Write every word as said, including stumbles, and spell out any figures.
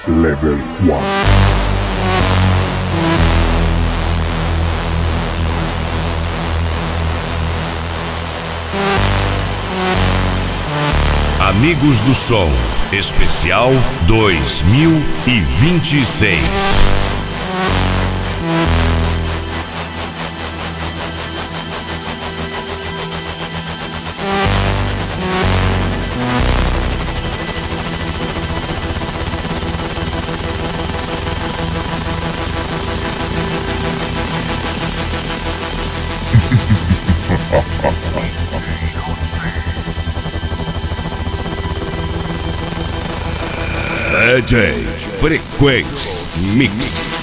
Level one. Amigos do Som, especial dois mil e vinte e seis. D J Frequency Mix.